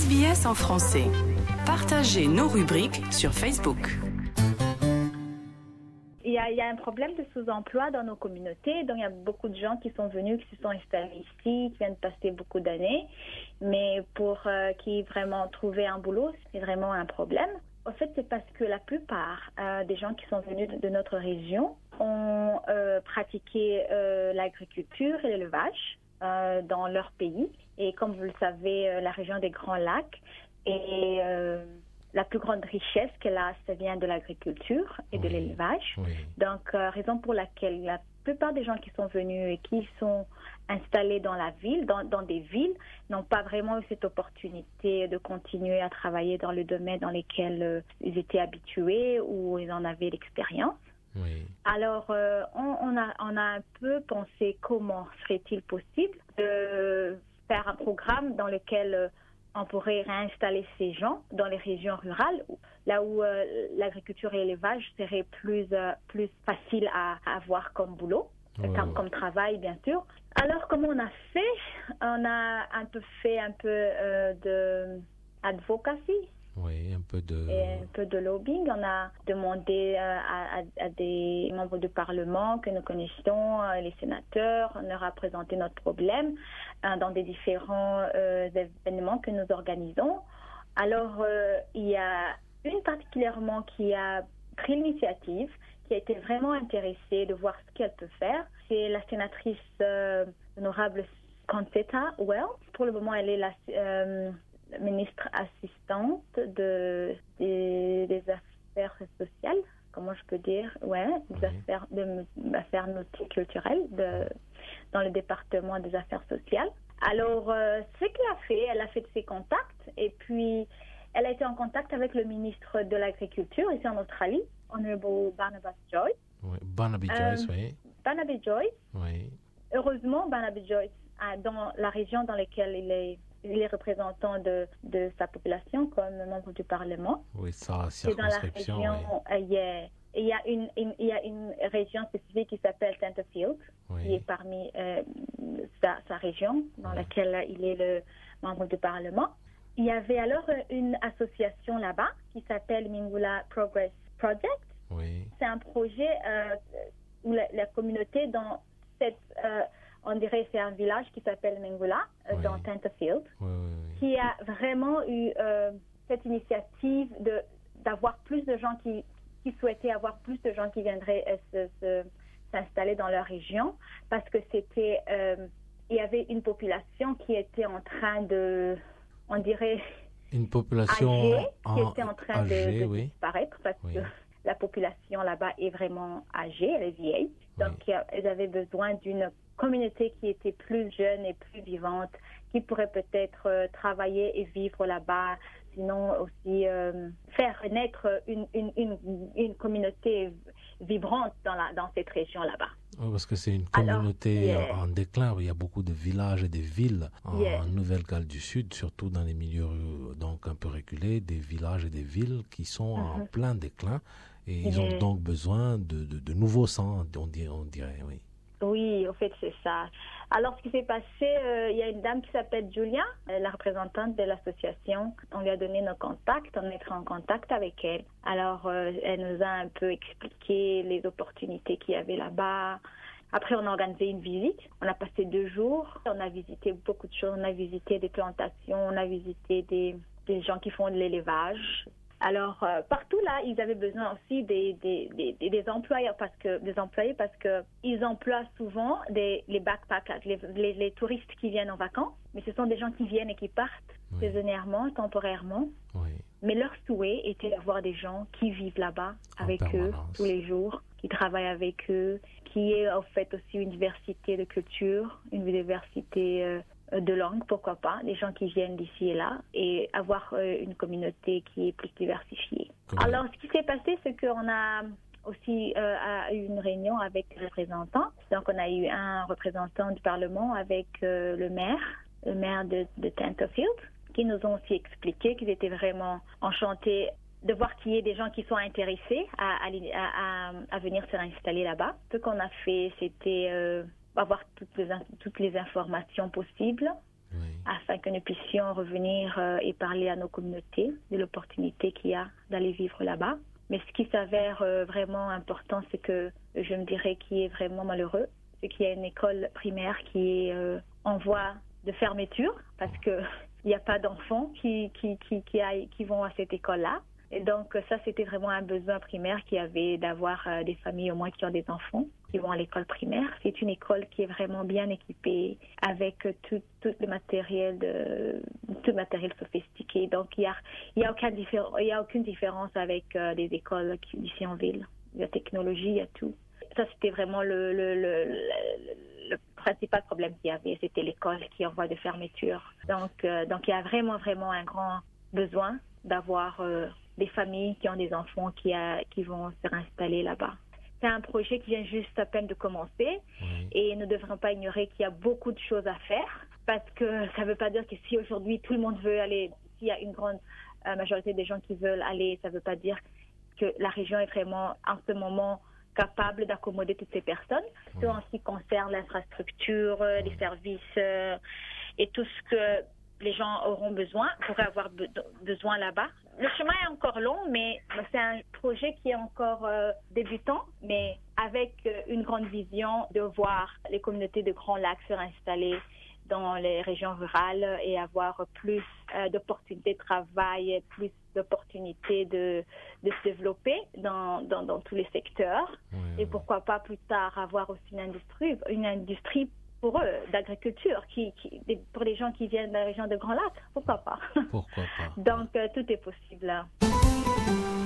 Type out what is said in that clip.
SBS en français. Partagez nos rubriques sur Facebook. Il y a un problème de sous-emploi dans nos communautés. Donc, il y a beaucoup de gens qui sont venus, qui se sont installés ici, qui viennent passer beaucoup d'années. Mais pour qui vraiment trouver un boulot, c'est vraiment un problème. En fait, c'est parce que la plupart des gens qui sont venus de notre région ont pratiqué l'agriculture et l'élevage dans leur pays. Et comme vous le savez, la région des Grands Lacs est la plus grande richesse qu'elle a, ça vient de l'agriculture et de l'élevage. Oui. Donc, raison pour laquelle la plupart des gens qui sont venus et qui sont installés dans la ville, dans des villes, n'ont pas vraiment eu cette opportunité de continuer à travailler dans le domaine dans lequel ils étaient habitués ou ils en avaient l'expérience. Oui. Alors, on a un peu pensé comment serait-il possible de faire un programme dans lequel on pourrait réinstaller ces gens dans les régions rurales, là où l'agriculture et l'élevage seraient plus facile à avoir comme boulot, comme travail, bien sûr. Alors, comment on a fait? On a un peu d'advocacy. Oui, un peu de lobbying. On a demandé à des membres du Parlement que nous connaissons, les sénateurs, on leur a présenté notre problème dans des différents événements que nous organisons. Alors, il y a une particulièrement qui a pris l'initiative, qui a été vraiment intéressée de voir ce qu'elle peut faire. C'est la sénatrice honorable Concetta Wells. Pour le moment, elle est la ministre assistante des affaires sociales, comment je peux dire, des affaires multiculturelles dans le département des affaires sociales. Alors, ce qu'elle a fait de ses contacts, et puis elle a été en contact avec le ministre de l'Agriculture ici en Australie, Honorable Barnaby Joyce. Oui, Barnaby Joyce, oui. Barnaby Joyce. Oui. Heureusement, Barnaby Joyce, dans la région dans laquelle il est représentant de sa population comme membre du Parlement. Oui, sa circonscription. Et dans la région, il y a une région spécifique qui s'appelle Tenterfield, qui est parmi sa région dans laquelle il est le membre du Parlement. Il y avait alors une association là-bas qui s'appelle Mingula Progress Project. Oui. C'est un projet où la communauté dans cette... on dirait c'est un village qui s'appelle Mingula, dans Tenterfield, qui a vraiment eu cette initiative d'avoir plus de gens qui souhaitaient avoir plus de gens qui viendraient s'installer dans leur région, parce que il y avait une population qui était en train de, on dirait, une population âgée, qui était en train de disparaître, parce que la population là-bas est vraiment âgée, elle est vieille. Donc, ils avaient besoin d'une communauté qui était plus jeune et plus vivante, qui pourrait peut-être travailler et vivre là-bas, sinon aussi faire naître une communauté vibrante dans cette région là-bas. Oui, parce que c'est une communauté en déclin. Il y a beaucoup de villages et de villes en Nouvelle-Galles du Sud, surtout dans les milieux donc un peu reculés, des villages et des villes qui sont en plein déclin. Et ils ont donc besoin de nouveaux sangs, on dirait, oui. Oui, au fait, c'est ça. Alors, ce qui s'est passé, il y a une dame qui s'appelle Julia, la représentante de l'association. On lui a donné nos contacts, on est entré en contact avec elle. Alors, elle nous a un peu expliqué les opportunités qu'il y avait là-bas. Après, on a organisé une visite. On a passé 2 jours. On a visité beaucoup de choses. On a visité des plantations, on a visité des gens qui font de l'élevage. Alors, partout là, ils avaient besoin aussi des employés parce que ils emploient souvent les backpackers, les touristes qui viennent en vacances. Mais ce sont des gens qui viennent et qui partent saisonnièrement, temporairement. Oui. Mais leur souhait était d'avoir des gens qui vivent là-bas avec eux tous les jours, qui travaillent avec eux, qui est en fait aussi une diversité de culture, une diversité de langue, pourquoi pas, des gens qui viennent d'ici et là, et avoir une communauté qui est plus diversifiée. Alors, ce qui s'est passé, c'est qu'on a aussi eu une réunion avec les représentants. Donc, on a eu un représentant du Parlement avec le maire de Tenterfield, qui nous ont aussi expliqué qu'ils étaient vraiment enchantés de voir qu'il y ait des gens qui sont intéressés à venir se réinstaller là-bas. Ce qu'on a fait, c'était avoir toutes les informations possibles. Oui. afin que nous puissions revenir et parler à nos communautés de l'opportunité qu'il y a d'aller vivre là-bas. Mais ce qui s'avère vraiment important, c'est que je me dirais qui est vraiment malheureux, c'est qu'il y a une école primaire qui est en voie de fermeture parce qu'il n'y a pas d'enfants qui vont à cette école-là. Et donc ça, c'était vraiment un besoin primaire qu'il y avait d'avoir des familles au moins qui ont des enfants qui vont à l'école primaire. C'est une école qui est vraiment bien équipée avec tout le matériel sophistiqué. Donc il y a aucune différence avec des écoles ici en ville. Il y a technologie, il y a tout. Ça, c'était vraiment le principal problème qu'il y avait. C'était l'école qui est en voie de fermeture. Donc il y a vraiment un grand besoin d'avoir des familles qui ont des enfants qui vont se réinstaller là-bas. C'est un projet qui vient juste à peine de commencer et nous ne devrons pas ignorer qu'il y a beaucoup de choses à faire parce que ça ne veut pas dire que si aujourd'hui tout le monde veut aller, s'il y a une grande majorité des gens qui veulent aller, ça ne veut pas dire que la région est vraiment en ce moment capable d'accommoder toutes ces personnes, tout en ce qui concerne l'infrastructure, les services et tout ce que les gens auront besoin, pourraient avoir besoin là-bas. Le chemin est encore long, mais c'est un projet qui est encore débutant, mais avec une grande vision de voir les communautés de Grands Lacs se réinstaller dans les régions rurales et avoir plus d'opportunités de travail, plus d'opportunités de se développer dans tous les secteurs. Et pourquoi pas plus tard avoir aussi une industrie pour eux, d'agriculture, pour les gens qui viennent de la région de Grands Lacs, pourquoi pas. Pourquoi pas. Donc, tout est possible là.